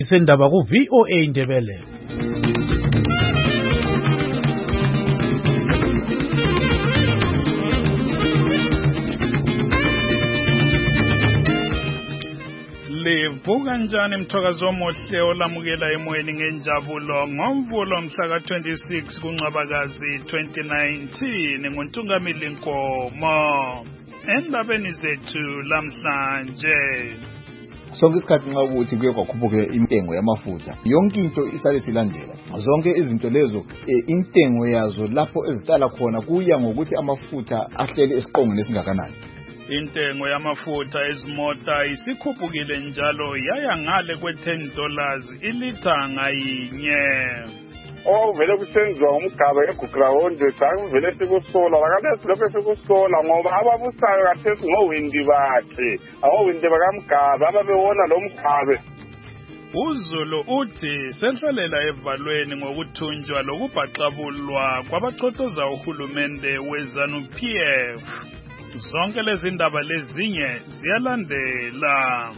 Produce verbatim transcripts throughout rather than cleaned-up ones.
Isendaba ku V O A Indebele. Livuka njani mthokazi omuhle olamukela emoyeni ngenjabulo ngomvulo mhla ka twenty-six kuNcwabakazi twenty nineteen nguNtungamili Nkomo. Endabeni zethu lamhlanje, sonke isikhathi nxa ukuthi kuye kwakhuphuka intengo yamafutha yonke into isale silandela zonke izinto lezo intengo yazo lapho ezitala khona kuya ngokuthi amafutha ahlele esiqongweni esingakanani. Intengo yamafutha ezimota isikhuphukile njalo yaya ngale kwe ten dollars ilitha ngayinye. Oh vele kusenziwa umgaba eGugurawonde cha kuvele sikusola lakade silokho sikusola ngoba ababusayo kathesi ngowindi bathi awowindi bakamgaba ababewona lo mgabe. uZulu uthi sehlelela evalweni ngokuthunjwa lokubhaxabulwa kwabacotoza uhulumende weZanu-P F. Zonke lezi ndaba lezinye ziyalandela.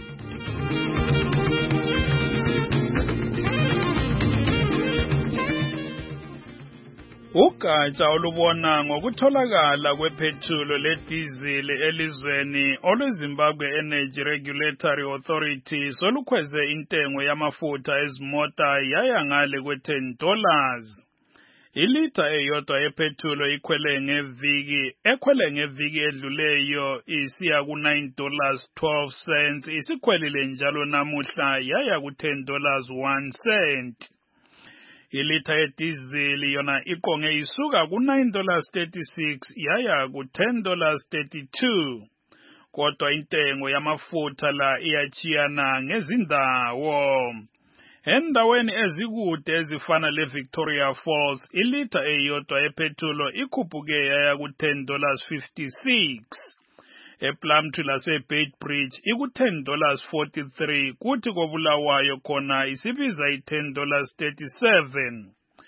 Ugatsha olubona ngokutholakala kwephethulo ledizili elizweni olweZimbabwe Energy Regulatory Authority solukhweze intengo yamafutha ezimota yaya ngale kwe ten dollars. Ilitha eyodwa yephethulo ikhwele ngeviki ekhwele ngeviki edluleyo isiya ku nine dollars twelve cents isikhwelile njalo namuhla yaya ku ten dollars one cent. Ilitha yedizili yona iqonge isuka ku nine dollars thirty-six yaya ku ten dollars thirty-two. Kodwa intengo yamafutha la iyachiyana ngezindawo. Endaweni ezikude ezifana leVictoria Falls ilitha eyodwa yephethulo ikhuphuke yaya ku ten dollars fifty-six. ePlumtree laseBeitbridge iku ten dollars forty-three kuthi koBulawayo khona isibiza i ten dollars thirty-seven.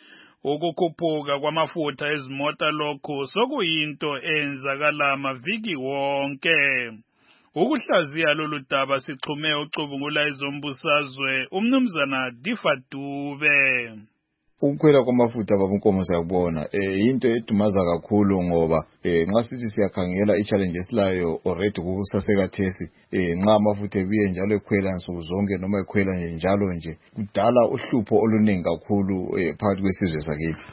Ukukhuphuka kwamafutha ezimota lokho sokuyinto eyenzakala maviki wonke. Ukuhlaziya lolu daba sixhume ucubungula izombusazwe umnumzana Difa Dube. Ukukhwela kwamafutha babunkomo siyakubona eh into edumaza kakhulu ngoba eh nxa sithi siyakhangela i-challenge esilayo already kusasekathesi eh nxa amafutha ebuye njalo ekhwela nsuku zonke noma ekhwela nje njalo nje kudala uhlupho oluningi kakhulu eh phakathi kwesizwe sakithi.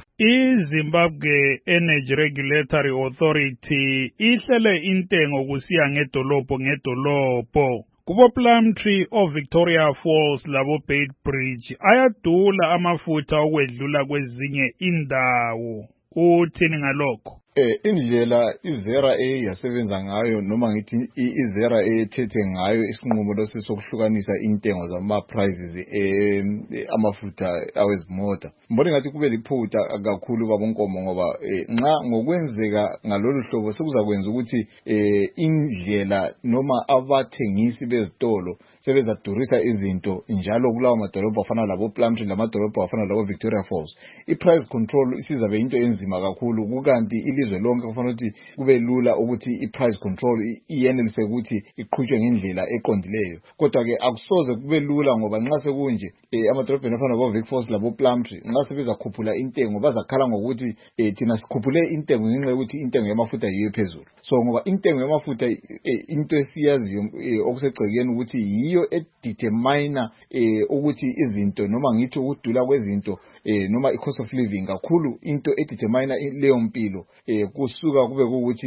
iZimbabwe Energy Regulatory Authority ihlele intengo kusiya ngedolobho ngedolobho. Kubo Plumtree o Victoria Falls labo Beitbridge ayadula amafutha okwedlula kwezinye indawo. Uthini ngalokho? Eh indlela iZera A yasebenza ngayo noma ngithi iZera A ethethe ngayo isinqumo lesi sokuhlukanisa intengo zama prices eh amafutha awezimota. Mbona ngathi kube liphutha kakhulu babonkomo ngoba nxa ngokwenzeka ngalolu hlobo sekuzakwenza ukuthi eh indlela noma abathengisi bezitolo sebezadurisa izinto njalo kulawo madolobha afana labo Plumtree lamadolobha afana labo Victoria Falls. I-price control isizabe into enzima kakhulu kukanti ilizwe lonke kufanele ukuthi kube lula ukuthi i-price control iyenelise ukuthi iqhutshwe ngendlela eqondileyo. Kodwa ke akusoze kube lula ngoba nxa sekunje amadolobheni afana labo Vic Falls labo Plumtree nxa sebezakhuphula intengo bazakhala ngokuthi thina sikhuphule intengo ngenxa yokuthi intengo yamafutha yiyo phezulu. So ngoba intengo yamafutha into esiyaziyo okusegcekeni ukuthi yiyo edetermine ukuthi izinto noma ngithi ukudula kwezinto eh noma i-cost of living kakhulu into edetermine leyo mpilo eh kusuka kube ukuthi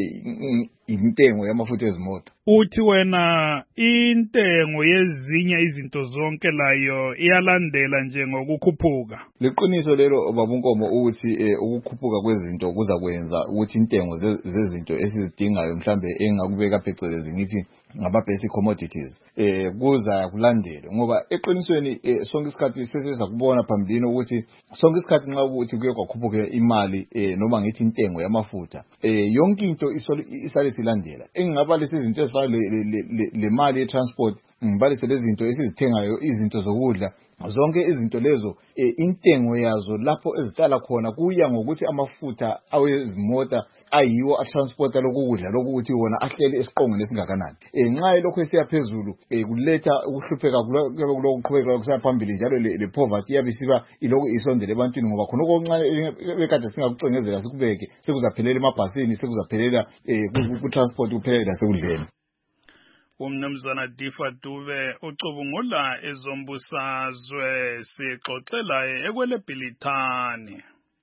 intengo yamafutha ezimoto. Uthi wena intengo yezinye izinto zonke layo iyalandela nje ngokukhuphuka. Liqiniso lelo babunkomo ukuthi ukukhuphuka kwezinto kuza kwenza ukuthi intengo zezinto esizidingayo mhlambe engakubeka phecelezi ngithi ngaba basic commodities eh kuza kulandela ngoba eqinisweni sonke isikhathi seseza kubona phambilini ukuthi sonke isikhathi nxa ukuthi kuye kwakhuphuka imali eh noma ngithi intengo yamafutha eh yonke into isale silandela engingaba lezi izinto ezifana le mali ye transport ngibalise lezi zinto esizithengayo, izinto zokudla, zonke izinto lezo intengo yazo lapho ezihlala khona kuya ngokuthi amafutha awezimota ayiwo atransporta lokudla lokuthi wona ahlele esiqongweni esingakanani. Nxa lokho esiyaphezulu kuletha ukuhlupheka kulokuqhubeka kusaya phambili, njalo le poverty yabisiba iloko isondele ebantwini, ngoba khona okuncane bekade singakucengezela sikubeke sekuzaphelela emabhasini, sekuzaphelela ku transport, kuphelela lasekudleni. Umnumzana Difa Dube ucubungula ezombusazwe, sixoxela ekwele Bhilithani.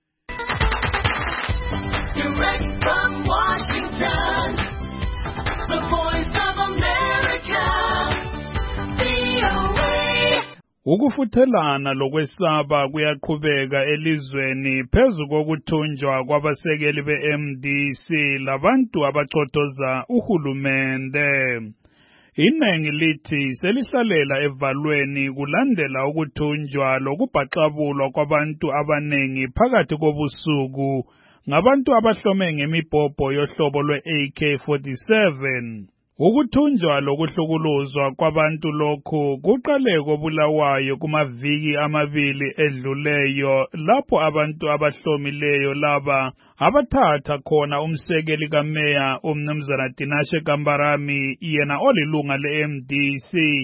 Direct from Washington, the Voice of America, V O A. Ukufuthelana lokwesaba kuyaqhubeka elizweni phezu kokuthunjwa kwabasekeli be-M D C labantu abachothoza uhulumende. Inengi lithi selihlalela evalweni kulandela ukuthunjwa lokubhaxabulwa kwabantu abanengi phakathi kobusuku ngabantu abahlome ngemibhobho yohlobo lwe-A K forty-seven. Ukuthunjwa lokuhlukuluzwa kwabantu lokhu kuqale kobulawayo kumaviki amabili edluleyo, lapho abantu abahlomileyo laba abathatha khona umsekeli kameya umnumzana Tinashe Kambarami, yena olilunga le-M D C,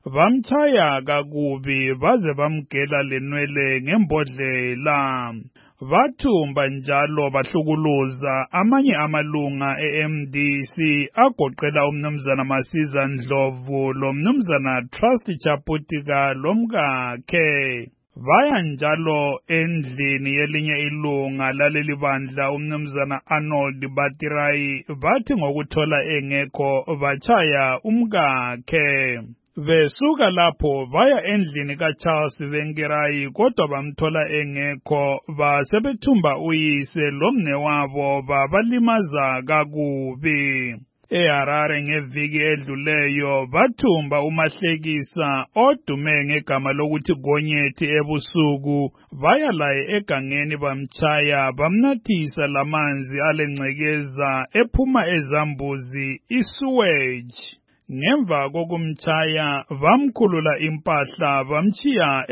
bamchaya kakubi baze bamgela lenwele ngembodlela. Bathumba njalo bahlukuluza amanye amalunga e-M D C agoqela umnumzana Masiza Ndlovu lomnumzana Trust Chaputika lomkakhe. Baya njalo endlini yelinye ilunga laleli bandla umnumzana Arnold Batirai, bathi ngokuthola engekho bachaya umkakhe. Besuka lapho baya endlini kaCharles Venkerai, kodwa bamthola engekho, basebethumba uyise lomnewabo babalimaza kakubi. eHarare ngeviki edluleyo bathumba uMahlekisa odume ngegama lokuthi Gonyethi ebusuku, baya laye egangeni bamchaya bamnathisa lamanzi alengcekeza ephuma ezambuzi isewage. Ngemva kokumchaya bamkhulula impahla bamchiya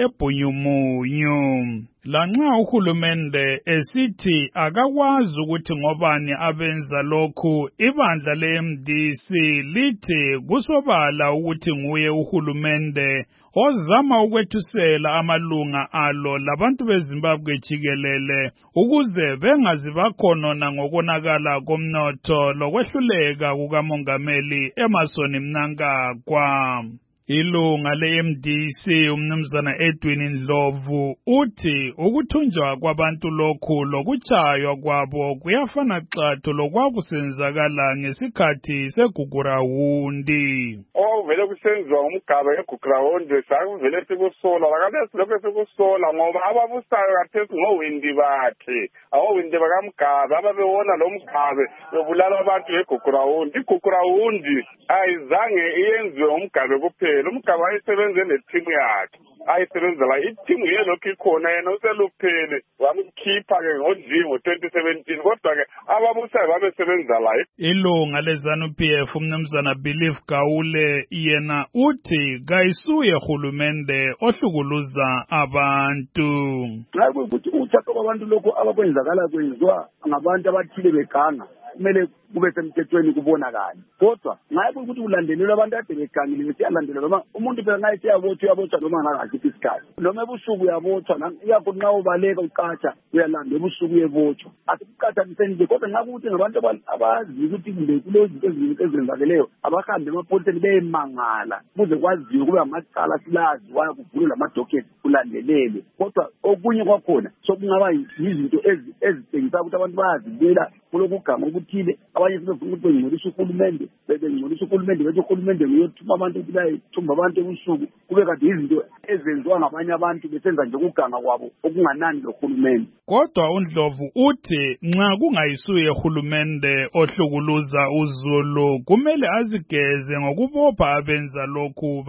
eBhunyumunyu. Lanxa uhulumende esithi akakwazi ukuthi ngobani abenza lokhu, ibandla le-M D C lithi kusobala ukuthi nguye uhulumende ozama ukwethusela amalunga alo labantu beZimbabwe jikelele ukuze bengazi bakhonona ngokonakala komnotho lokwehluleka kukamongameli Emmerson Mnangagwa. Ilunga le-M D C umnumzana Edwin Ndlovu uthi ukuthunjwa kwabantu lokhu lokuchaywa kwabo kuyafana xathu lokwakusenzakala ngesikhathi segugurawundi. Oh vele kusenziwa umgaba egugurawundi sakuvele sikusola lakade silokho sikusola ngoba ababusayo kathesi ngowindi bakhe awowindi bakamgaba ababewona lo mgabe bebulala abantu egugurawundi. Igugurawundi ayizange iyenziwe umgabe kuphela, umgaba ayisebenze nethimu yakhe ayisebenzela ithimu yelokhu ikhona, yena useluphele wamkhipha-ke ngodliwo twenty seventeen, kodwa-ke ababusayo babesebenza la. Ilunga le-ZANU P F umnumzana Belief Gawule yena uthi kayisuye hulumende ohlukuluza abantu. Nxa kuyikuthi uthatha kwabantu lokhu abakwenzakala kwenziwa ngabantu abathile beganga, kumele kube semthethweni kubonakala. Kodwa ngabe ukuthi ulandelelwa abantu ade begangile bese yalandelelwa noma umuntu phela ngaye siyabotha uyabotha noma ngakasithi isikhathi, noma ebusuku uyabotha iyakho nxa ubaleka uqatsha uyalanda ebusuku uyebotshwa. Asikuqathaniseni nje, kodwa nxa kuthi ngabantu abazi ukuthi kumbe kulezinto eziningi ezenzakeleyo abahambe emapoliseni beyemangala kuze kwaziwe kube amacala silazi wayakuvulwa lamadocket kulandelele. Kodwa okunye kwakhona sokungaba yizinto ezitshengisa ukuthi abantu bayazibela kulokugama okuthile, abanye sebefuna ukuthi bengcolisa uhulumende bengcolisa uhulumende bethi uhulumende uyothuma abantu ukuthi bayethumba abantu ebusuku, kube kanti izinto ezenziwa ngabanye abantu besenza nje ukuganga kwabo okunganani lohulumende. Kodwa uNdlovu uthi nxa kungayisuye uhulumende ohlukuluza uZulu kumele azigeze ngokubopha abenza lokhu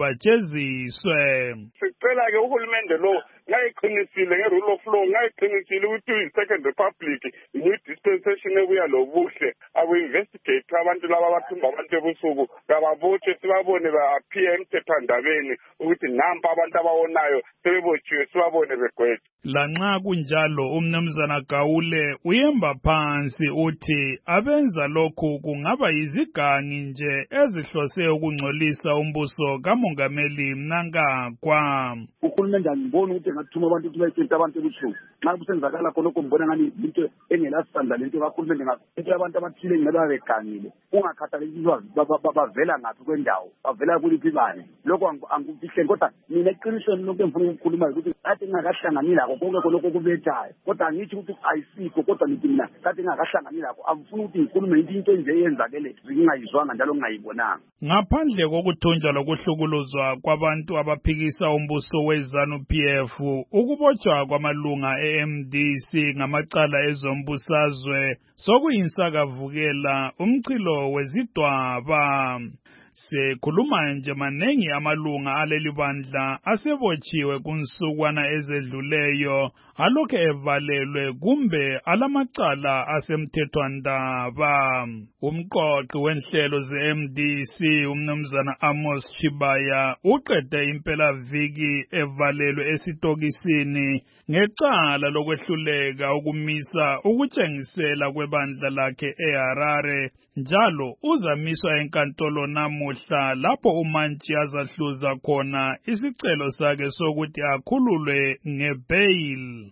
bajeziswe. Sicela-ke uhulumende lo ngayiqinisile nge-rule of law, ngayiqinisile ukuthi i-Second Republic, i-New dispensation ebuya lobuhle aku-investigate abantu laba abathumba abantu ebusuku kababotshwe sibabone ba-appear emthethwandabeni ukuthi nampa abantu abawonayo sebebotshiwe sibabone begwetshwa. Lanxa kunjalo umnumzana Gawule uyemba phansi uthi abenza lokhu kungaba yizigangi nje ezihlose ukungcolisa umbuso kamongameli Mnangagwa. Uhulumende angiboni ukuthi engathuma abantu ukuthi bayitshente abantu ebusuku. Nxa kusenzakala khonokho ngibona ngani into engelasandla lento kahulumende ngathi abantu abathile ngaba begangile. Ungakhathalekile bavela ngaphi kwendawo, bavela kuliphi ibani. Lokho angikufihle kodwa mina eqinisweni lokho engifuna ukukhuluma ukuthi athi ngakahlanganile lakho konke khonokho kubethayo. Kodwa angithi ukuthi ayisikho kodwa nithi mina athi ngakahlanganile lakho angifuni ukuthi ngikhulume into nje eyenzakele ngingayizwanga njalo ngingayibonanga. Ngaphandle kokuthunjwa lokuhlukuluzwa kwabantu abaphikisa umbuso weZANU P F, ukubotshwa kwamalunga e-M D C ngamacala ezombusazwe sokuyinsakavukela umchilo wezidwaba. Sikhuluma nje manengi amalunga aleli bandla asebotshiwe kunsukwana ezedluleyo alokhu evalelwe kumbe alamacala asemthethwandaba. Umqoqi wenhlelo ze-M D C umnumzana Amos Chibaya uqede impela viki evalelwe esitokisini ngecala lokwehluleka ukumisa ukutshengisela kwebandla lakhe eHarare. Njalo uzamiswa enkantolo namuhla lapho umantshi azahluza khona isicelo sakhe sokuthi akhululwe ngebail.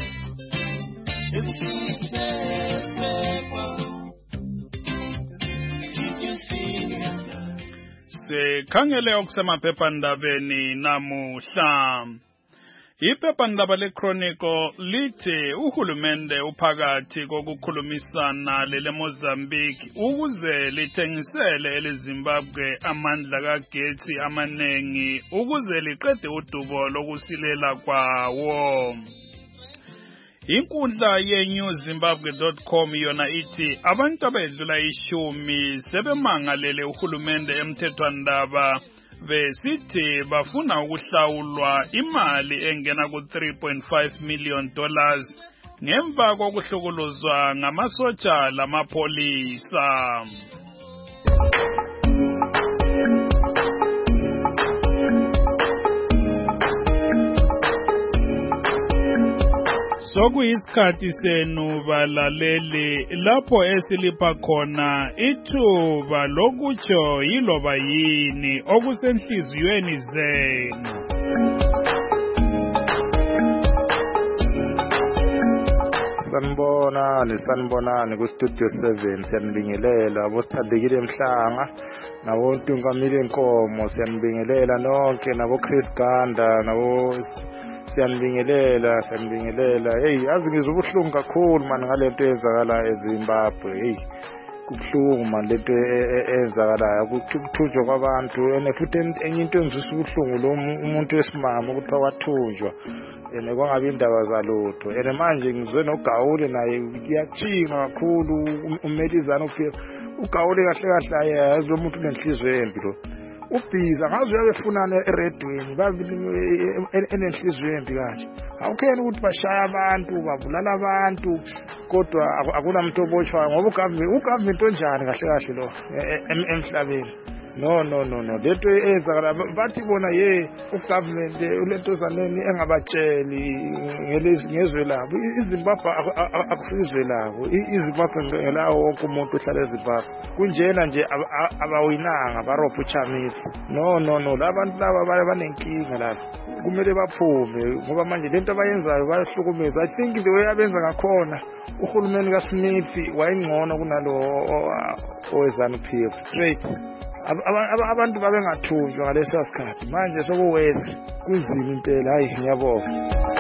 Sikhangele okusemaphephandabeni namuhla. Iphephandaba leChronicle lithi uhulumende uphakathi kokukhulumisana lele Mozambique ukuze lithengisele eleZimbabwe amandla kagetsi amanengi ukuze liqede udubo lokusilela kwawo. Inkundla ye-new zimbabwe dot com yona ithi abantu abedlula ishumi sebemangalele uhulumende emthethwandaba besithi bafuna ukuhlawulwa imali engena ku three point five million dollars ngemva kokuhlukuluzwa ngamasotsha lamapholisa. Sokuyisikhathi senu balaleli lapho esilipha khona ithuba lokutsho yiloba yini okusenhliziyweni zenu. Sanibonani sanibonani ku Studio seven siyanibingelela abosithandekile emhlanga nabo Ntungamile Nkomo siyanibingelela nonke nabo Chris Ganda nabo siyanibingelela siyanibingelela. Hey azi ngizwe ubuhlungu kakhulu man ngalento eyenzakala eZimbabwe. Hey kubuhlungu man lento eyenzakalayo ukuthunjwa kwabantu ene futhi enye into engizwisa ubuhlungu lo umuntu wesimama ukuthi wathunjwa ene kwangabe indaba zalutho ene manje ngizwe noGawule naye kuyachinga kakhulu umelizana uPF uGawule kahle kahle ayazi umuntu unenhliziyo embi lo ubhiza ngaze uyabefunana eredweni babili enenhliziyo embi kanje awukheni ukuthi bashaya abantu babulala abantu kodwa akunamuntu obotshwayo ngoba ugovernment ugovernment onjani kahle kahle lo emhlabeni. No no no no lento eyenzakala bathi bona ye ugovernment ulento zaneni engabatsheli ngezwe labo iZimbabwe akusizwe labo iZimbabwe ngelawo wonke umuntu ohlala eZimbabwe kunjena nje abawinanga barobha uChamisa. No no no labantu laba baye banenkinga lapha kumele baphume ngoba manje lento abayenzayo bayahlukumeza. I think the way abenza ngakhona uhulumeni kaSmith wayengcono kunalo oweZANU P F straight. Abantu babengathunjwa ngaleso sikhathi manje sokuwezi kunzima impela. Hayi ngiyabonga.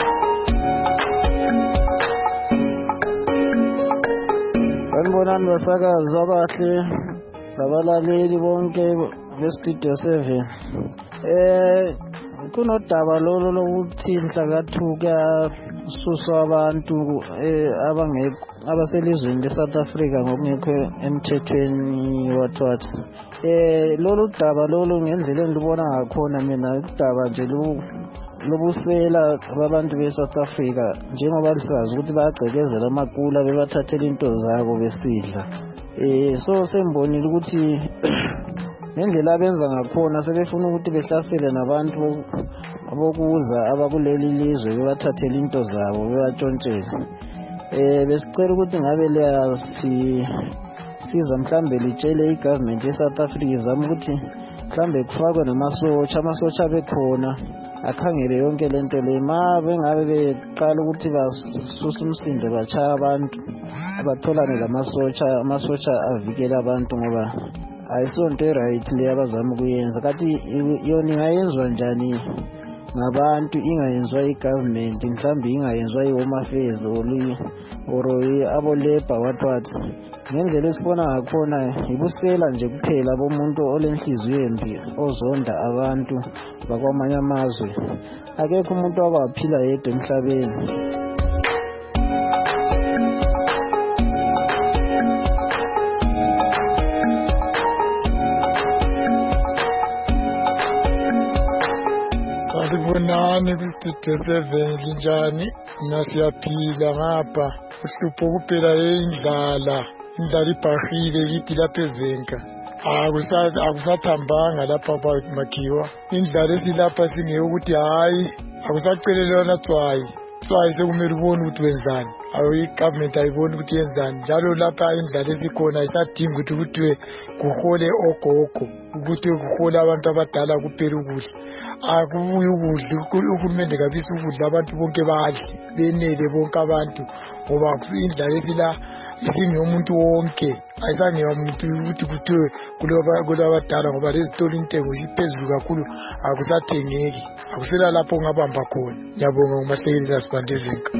Sanibonani basakazi abahle labalaleli bonke beStudio seven. Eh kunodaba lolo lokuthi inhlakathuka suswa abantu abangekho abaselizweni leSouth Africa ngokungekho emthethweni wathwathi. Eh lolu daba lolu ngendlela engibona ngakhona mina udaba nje lobusela babantu be-South Africa njengoba lisazi ukuthi bayagqekezela amaqula bebathathela into zabo besidla. Eh so sembonile ukuthi ngendlela abenza ngakhona sebefuna ukuthi behlasele nabantu abokuza abakuleli lizwe bebathathela into zabo bebatshontshela. Eh besicela ukuthi ngabe liyasi siza mhlambe litshele igovernment ye-South Africa izama ukuthi mhlambe kufakwe namasotsha amasotsha bekhona akhangele yonke lento le ma bengabe beqala ukuthi basusa umsindo bachaya abantu abatholane lamasotsha amasotsha avikela abantu ngoba ayisonto e-right le abazama ukuyenza kanti yona ingayenzwa njani ngabantu ingayenzwa i-government mhlambe ingayenzwa i-Home Affairs or abo labor what what ngendlela esibona ngakhona ibusela nje kuphela bomuntu olenhliziyo embi ozonda abantu bakwamanye amazwe akekho umuntu abaphila yedwa emhlabeni. Sanibonani kuStudio njani nasiyaphila ngapha uhlupho kuphela indlala indlala ibhahile yithi lapha ezenka akusazi akusathambanga lapha makhiwa indlala esilapha singeke ukuthi hayi akusacelelwana tswayi tswayi sekumele ubone ukuthi wenzani awu i-government ayiboni ukuthi yenzani njalo lapha indlala esikhona isadinga ukuthi kuthiwe kuhole ogogo ukuthi kuhole abantu abadala kuphela ukudla akubuye ukudla uhulumende kabisa ukudla abantu bonke badle benele bonke abantu ngoba indlala esila isingomuntu wonke ayisangeyomuntu ukuthi kuthiwe kulabadala ngoba lezitolo intengo iphezulu kakhulu akusathengeki akusela lapho ongabamba khona. Ngiyabonga nguMahlekeli Sibandevenka.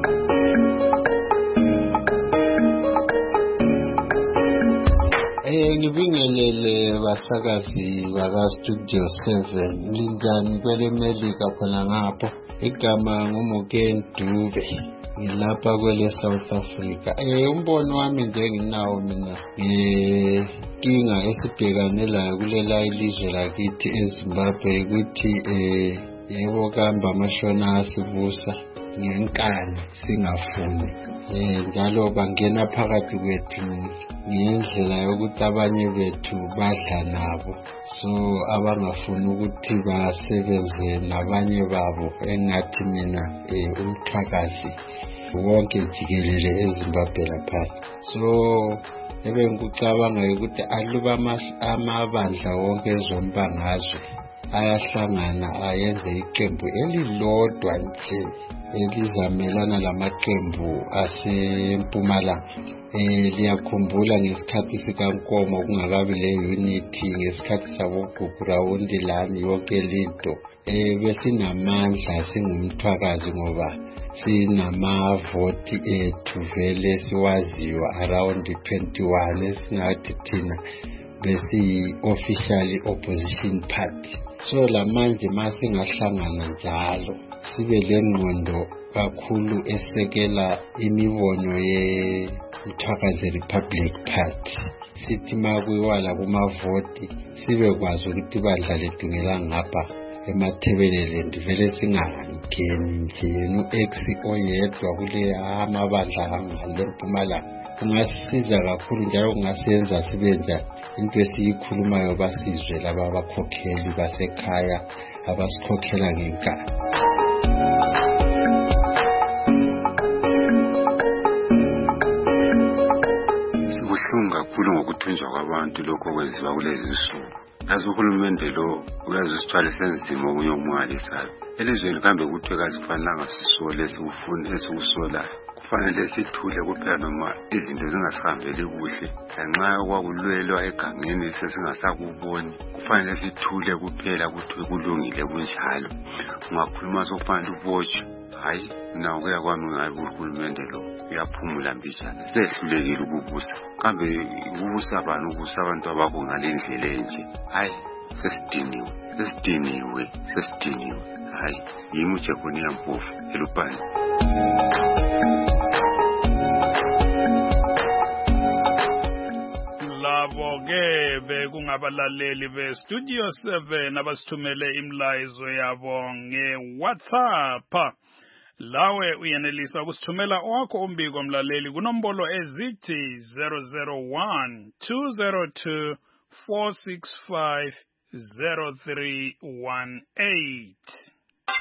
Eh ngibingelele basakazi baka Studio seven linjani kwele Melika khona ngapho igama nguMoken Dube ngilapha kwele South Africa. Eh umbono wami nje nginawo mina nginkinga esibhekanela kulela ilizwe lakithi eZimbabwe ukuthi eh yebo kamba amashona asibusa ngenkani singafuni eh njalo bangena phakathi kwethu ngendlela yokuthi abanye bethu badla nabo so abangafuni ukuthi basebenze nabanye babo engathi mina umthakazi wonke jikelele eZimbabwe lapha. So ebe ngikucabanga ukuthi aluba amabandla wonke ezombangazwe ayahlangana ayenze iqembu elilodwa nje elizamelana lamaqembu aseMpumalanga. Eh liyakhumbula ngesikhathi sikaNkomo kungakabi le unity ngesikhathi saboGugu rawundi lami yonke linto eh besinamandla singumthwakazi ngoba sinamavoti ethu vele siwaziwa around twenty-one esingathi thina besi officially opposition party. So lamanje masingahlangana njalo sibe lengqondo kakhulu esekela imibono ye Mthwakazi Republic Party sithi makuyiwala kumavoti sibe kwazi ukuthi bandla letungela ngapha emathebelele ndivele singangeni nje no-X oyedwa kule amabandla angale Mpumalanga kungasiza kakhulu njalo kungasenza sibenza into esiyikhulumayo basizwe laba abakhokheli basekhaya abasikhokhela ngenkani. Sibuhlungu kakhulu ngokuthunjwa kwabantu lokho kwenziwa kulezi nsuku. Yazi uhulumende lo uyazisithwala senzima okunye okumangalisayo. Elizweni kambe kuthiwe kazifanelanga sisole esifuna esikusolayo. Kufanele sithule kuphela noma izinto zingasihambeli kuhle. Ngenxa yokwakulwelwa egangeni sesingasakuboni. Kufanele sithule kuphela kuthi kulungile kunjalo. Ungakhuluma sokufanele ubotshwe. Hayi mina ukuya kwami ngabe uhulumende lo uyaphumula mbijana sehlulekile ukubusa kambe ubusa abantu ubusa abantu abakho ngalendlela enje hayi sesidiniwe sesidiniwe sesidiniwe hayi yimi uJekonia Mpofu eLupane. Labo ke ngabe kungabalaleli be Studio seven abasithumele imlayezo yabo nge-WhatsApp. Lawe uyenelisa ukusithumela owakho umbiko mlaleli kunombolo ezithi zero zero one two zero two four six five zero three one eight.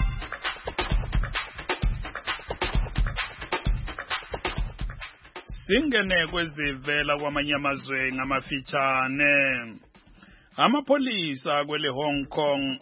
Singene kwezivela kwamanye amazwe ngamafitshane. Amapolisa kwele Hong Kong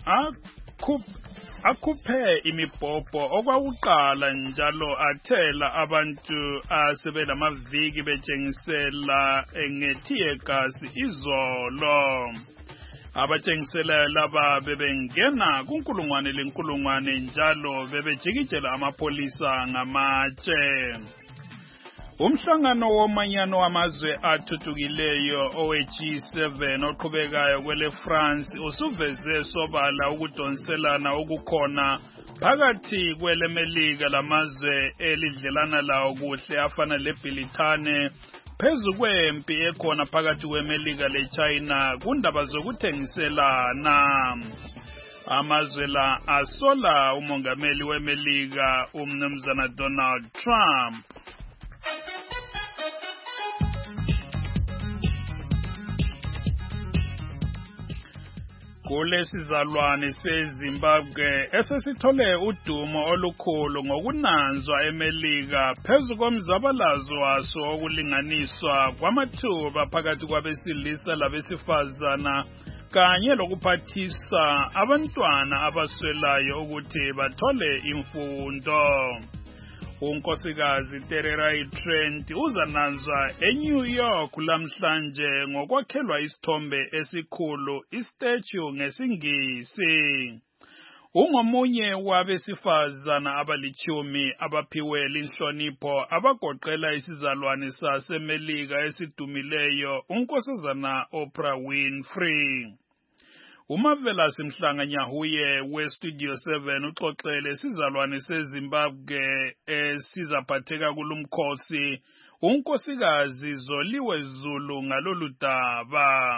akhuphe imibhobho okwakuqala njalo athela abantu asebelamaviki betshengisela ngetear gas izolo. Abatshengisela laba bebengena kunkulungwane lenkulungwane njalo bebejikijela amapolisa ngamatshe. Umhlangano womanyano wamazwe athuthukileyo owe G seven oqhubekayo kwele France usuveze sobala ukudonselana okukhona phakathi kwele Melika lamazwe elidlelana lawo kuhle afana leBritane phezu kwempi ekhona phakathi kweMelika leChina kundaba zokuthengiselana. Amazwe la asola umongameli weMelika umnumzana Donald Trump. Kulesizalwane seZimbabwe esesithole udumo olukhulu ngokunanzwa eMelika phezu komzabalazo waso okulinganiswa kwamathuba phakathi kwabesilisa labesifazana kanye lokuphathisa abantwana abaswelayo ukuthi bathole imfundo. Unkosikazi Tererai Trent uzananzwa eNew York lamhlanje ngokwakhelwa isithombe esikhulu istatue ngesingisi. Ungomunye wabesifazana abalichumi abaphiwe inhlonipho abagoqela isizalwane saseMelika esidumileyo unkosazana Oprah Winfrey. Umavela simhlanga Nyahuye we Studio seven uxoxele isizalwane seZimbabwe esizaphatheka kulumkhosi unkosikazi Zoliwe Zulu ngalolu daba.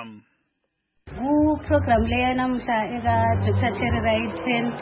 Ku program leya namhla eka Doctor Tererai Trent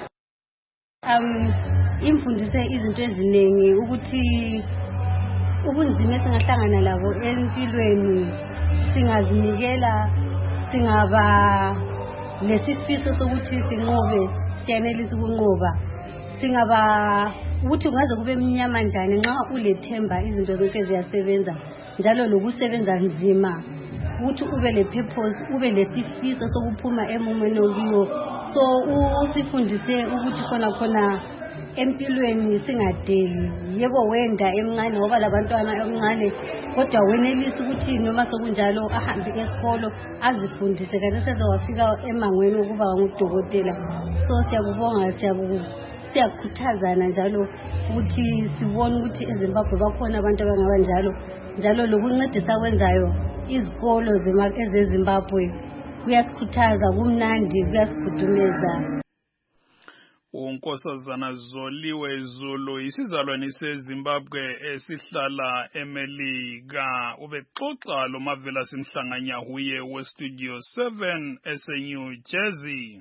um imfundise izinto eziningi ukuthi ubunzima singahlangana labo empilweni singazinikela singaba lesifiso sokuthi sinqobe siyanelisa ukunqoba singaba ukuthi ungaze kube mnyama njani nxa ulethemba izinto zonke ziyasebenza njalo lokusebenza nzima ukuthi ube le purpose ube lesifiso sokuphuma emumeni okiwo. So usifundise ukuthi khona khona empilweni singadeli. Yebo wenda emncane ngoba labantwana emncane kodwa wenelisa ukuthi noma sokunjalo ahambe esikolo azifundise kanti sezowafika emangweni ukuba ngudokotela. So siyakubonga siyakukhuthazana njalo ukuthi sibone ukuthi eZimbabwe bakhona abantu abangaba njalo njalo lokuncedisa kwenzayo izikolo zeZimbabwe kuyasikhuthaza kumnandi kuyasikhudumeza. Unkosazana Zoliwe Zulu isizalwane seZimbabwe esihlala eMelika ubexoxa lo mavela simhlanga Nyahuye we Studio seven eseNew Jersey.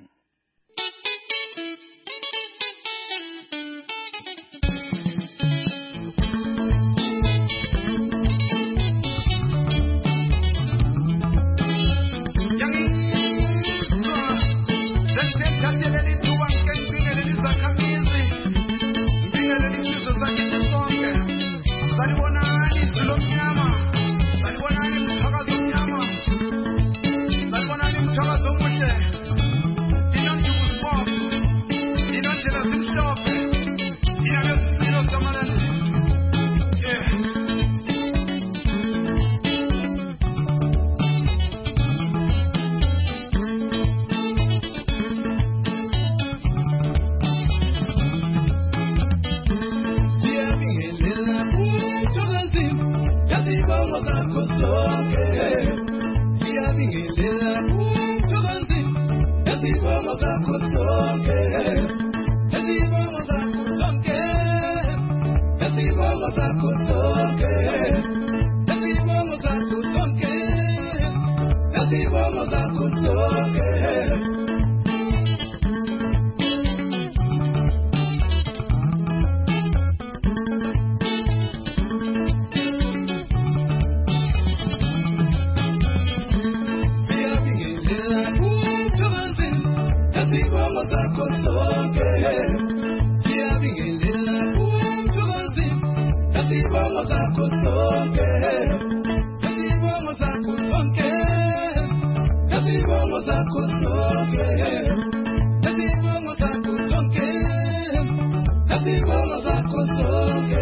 sonke kasibongo zakho sonke kasibongo zakho sonke kasibongo zakho sonke kasibongo zakho sonke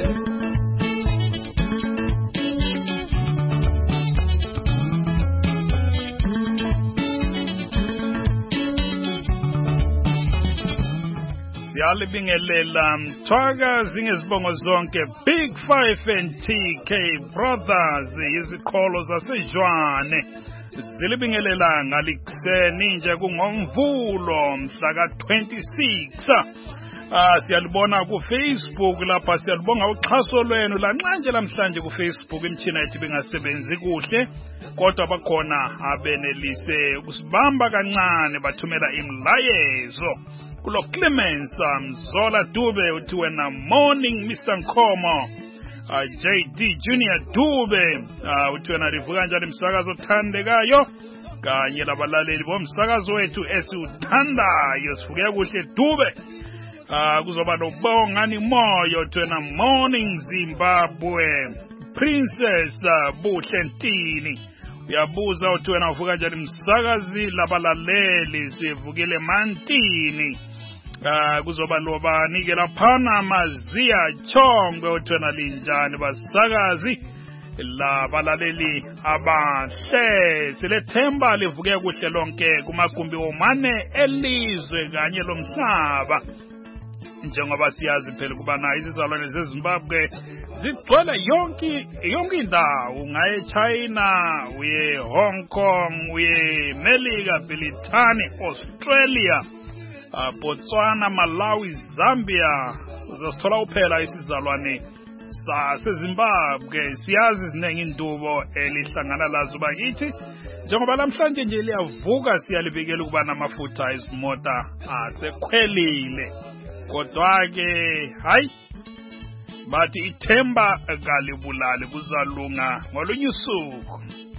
Siyalibingelela mthwaka zingezibongo zonke Big Five and T K Brothers iziqholo zasejwane zilibingelela ngalikuseni nje kungomvulo mhla ka twenty-six. Ah siyalibona ku Facebook lapha siyalibonga uxhaso lwenu lanxanje namhlanje ku Facebook imthina yethu bengasebenzi kuhle kodwa bakhona abenelise ukusibamba kancane bathumela imlayezo kulo Clemens Mzola Dube uthi wena morning Mister Nkomo uh, J D Junior Dube uh, uthi wena rivuka kanjani umsakazo othandekayo kanye labalaleli bomsakazo wethu esiuthandayo sivuke kuhle Dube uh, kuzoba nobongani moyo uthi wena morning Zimbabwe Princess uh, Buhlentini uyabuza uthi wena uvuka kanjani umsakazi labalaleli sivukile mantini Uh, kuzoba loba nikela phana mazia chongwe uthena linjani basakazi la balaleli abahle silethemba livuke kuhle lonke kumagumbi omane elizwe kanye lomhlaba njengoba siyazi phela kuba na izizalwane zeZimbabwe zigcwele yonke yonke indawo ungaye China uye Hong Kong uye Melika Britani Australia Uh, Botswana, Malawi, Zambia uzasithola uphela isizalwane saseZimbabwe siyazi izinenge indubo elihlangana lazo bakithi njengoba namhlanje nje liyavuka siyalibikela ukuba namafutha izimota asekhwelile kodwa ke hayi bathi ithemba kalibulali kuzalunga ngolunye usuku.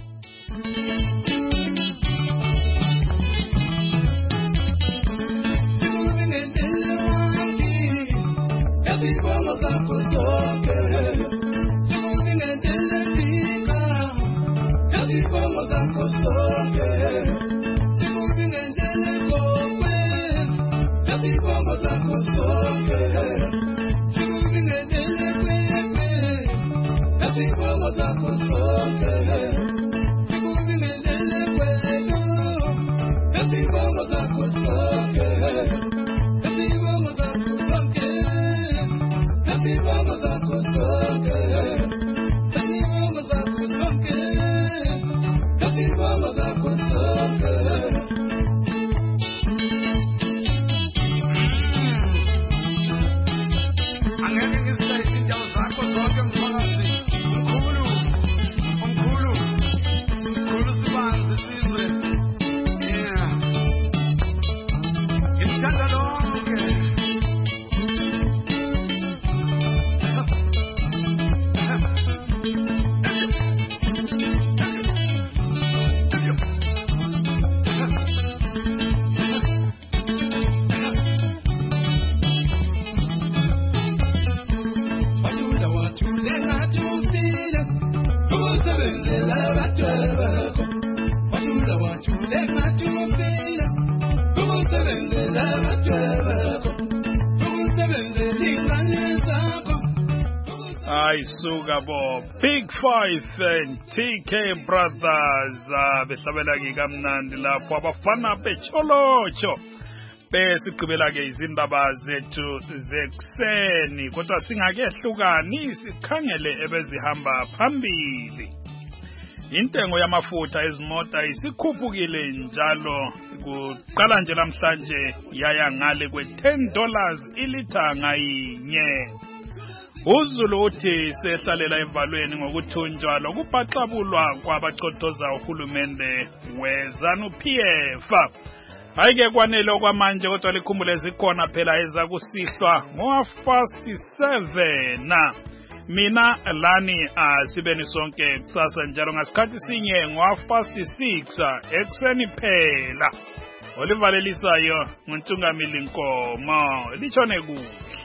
Kasibongo zakho sonke sikubingelela thina kasibongo zakho sonke sikubingelela kokwe kasibongo zakho sonke sikubingelela kwekwe kasibongo zakho sonke sikubingelela kwethu kasibongo zakho sonke kasibongo zakho sonke Kasibongo zakho sonke Kasibongo zakho sonke Kasibongo zakho sonke Angeke ngisayise indawo zakho zonke mphakathi umkhulu umkhulu umkhulu sibanzi sizwe yeah ngithanda lonke I suka bo Big Five and T K Brothers behlabela ke kamnandi lapho abafana becholocho besigqibela ke izindaba zethu zekuseni kodwa singakehlukani sikhangele ebezihamba phambili. Intengo yamafutha ezimota isikhuphukile njalo kuqala nje namhlanje yaya ngale kwe ten dollars ilitha ngayinye. uZulu uthi sehlalela emvalweni ngokuthunjwa lokubhaxabulwa kwabachothoza uhulumende weZANU P F. Hayike kwanele okwamanje kodwa likhumbule zikhona phela eza kusihlwa ngo half past seven. Mina lani asibeni sonke kusasa njalo ngasikhathi sinye ngo half past six ekseni phela. Olivalelisayo nguntungamili Nkomo lichone kuhle.